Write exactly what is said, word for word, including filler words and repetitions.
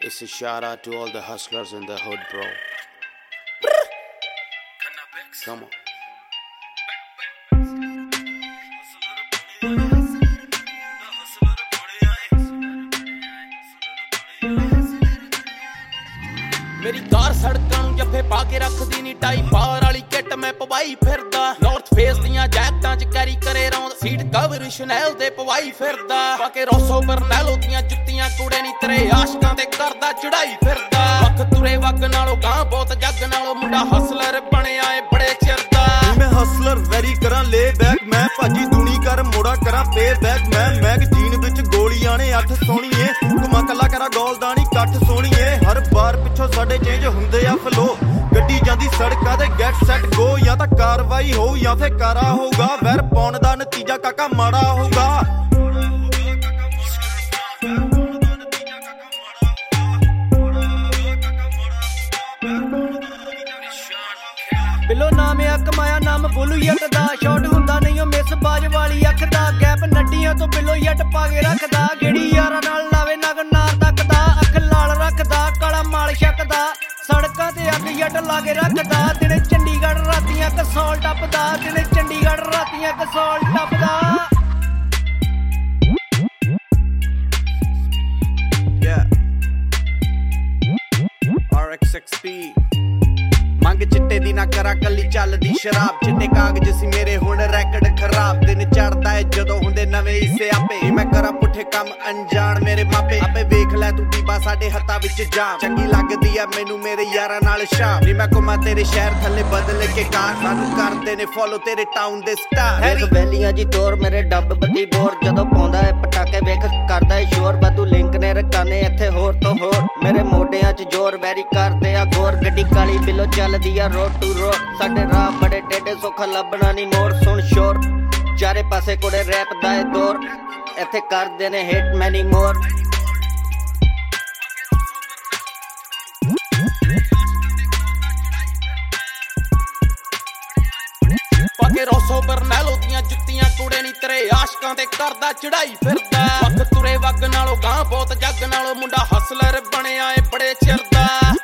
It's a shout out to all the hustlers in the hood, bro. Come on. मेरी car सड़कां नूं जफ्फे पा के रखदी नी टाई पार वाली किट मैं पवाई फिरदा नॉर्थ फेस दियां जैकटां च कैरी करे रौंद सीट कवर शनैल दे पवाई फिरदा बाके रोसो बरनैलो दियां जुत्तियां कूड़े नी तेरे आशकां ते करदा चढ़ाई फिरदा वक्त तुरे वग नालों गां बहुत जग नालों मुंडा हसलर बणिया ए बड़े चिर दा मैं हसलर वैरी करां ले बैक मैं भाजी दूनी कर मोड़ा करां पे बैक मैं मैगजीन विच गोलियां ने अठ सोहणीए घुमा कला करा गोलदानी कट सोहणीए हर बार पिछों साडे चेंज हुंदे आ फ्लो गड्डी जांदी सड़कां ते गेट सैट गो या तां कार्रवाई होऊ या फिर कारा होऊगा वैर पाउण दा नतीजा काका माड़ा होऊगा बिलो नाम है कमाया नाम बोलू यट दा शॉट हुंदा नहीं ओ मिस बाज वाली अख दा गैप नड्डियां तो बिलो यट पा के रखदा गेड़ी यारां नाल लावे नग नार तकदा अख लाल रखदा काला माल छकदा सड़कां ते अग यट ला के रखदा दिने चंडीगढ़ रातियां कसौल टपदा दिने Chandigarh रातियां Kasol टपदा yeah R X X P ਮੰਗ ਚਿੱਟੇ ਦੀ ਨਾ ਕਰਾ ਕੱਲੀ ਚੱਲਦੀ ਸ਼ਰਾਬ ਚਿੱਟੇ ਕਾਗਜ਼ ਸੀ ਮੇਰੇ ਹੁਣ ਰੈਕਡ ਖਰਾਬ ਦਿਨ ਚੜਦਾ ਏ ਜਦੋਂ ਹੁੰਦੇ ਨਵੇਂ ਹਿੱਸੇ ਆਪੇ ਮੈਂ ਕਰਾਂ ਪੁੱਠੇ ਕੰਮ ਅਣਜਾਣ ਮੇਰੇ ਮਾਪੇ ਆਪੇ ਵੇਖ ਲੈ ਤੂੰ ਬੀਬਾ ਸਾਡੇ ਹੱਥਾਂ ਵਿੱਚ ਜਾਮ ਚੰਗੀ ਲੱਗਦੀ ਆ ਮੈਨੂੰ ਮੇਰੇ ਯਾਰਾਂ ਨਾਲ ਸ਼ਾਮ ਨੀ ਮੈਂ ਘੁੰਮਾਂ ਤੇਰੇ ਸ਼ਹਿਰ ਥੱਲੇ ਬਦਲ ਕੇ ਕਾਰ ਸਾਨੂੰ ਕਰਦੇ ਨੇ ਫੋਲੋ ਤੇਰੇ ਟਾਊਨ ਦੇ ਸਟਾਰ ਵੇਖ ਵੈਲੀਆਂ ਜੀ ਤੋਰ ਮੇਰੇ ਡੱਬ ਬੱਦੀ ਬੋਰ ਜਦੋਂ ਪਾਉਂਦਾ ਏ ਪਟਾਕੇ ਵੇਖ ਕਰਦਾ ਏ ਸ਼ੋਰ ਬਦੂ ਲਿੰਕ ਨੇ ਰਕਾਨੇ ਇੱਥੇ ਹੋਰ ਤੋਂ ਹੋਰ ਮੇਰੇ ਮੋਢਿਆਂ 'ਚ ਜ਼ੋਰ ਵੈਰੀ ਕਰਦੇ ਆ ਗੋਰ ਗੱਡੀ ਕਾਲੀ ਬਿੱਲੋ ਚੱਲਦੀ ਆ ਰੋਡ ਟੂ ਰੋਡ ਸਾਡੇ ਰਾਹ ਬੜੇ ਟੇਢੇ ਸੌਖਾ ਲੱਭਣਾ ਨੀ ਮੋੜ ਸੁਣ ਸ਼ੋਰ ਚਾਰੇ ਪਾਸੇ ਕੋੜੇ ਰੈਪ ਦਾ ਏ ਦੌਰ ਇੱਥੇ ਕਰਦੇ ਨੇ ਹਿੱਟ ਮੈਨੀ ਮੋਰ ਪਾਕੇ ਰੋਸੋ ਬਰਨੈਲੋ ਦੀਆਂ ਜੁੱਤੀਆਂ ਕੂੜੇ ਨੀ ਤੇਰੇ ਆਸ਼ਕਾਂ ਤੇ ਕਰਦਾ ਚੜਾਈ ਫਿਰਦਾ ਵਕ ਤੁਰੇ ਵਗ ਨਾਲੋਂ ਗਾਂ ਬਹੁਤ ਜੱਗ ਨਾਲੋਂ ਮੁੰਡਾ ਹਸਲਰ ਬਣਿਆ ਏ ਬੜੇ ਚਿਰ ਦਾ